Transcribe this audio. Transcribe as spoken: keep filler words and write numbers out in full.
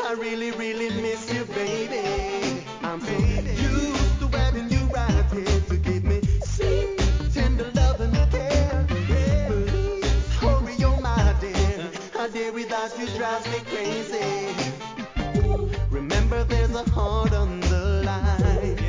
I really, really miss you, baby. I'm so used to having you right here to give me sweet, tender love and care. Please hurry on, my dear. A day without you drives me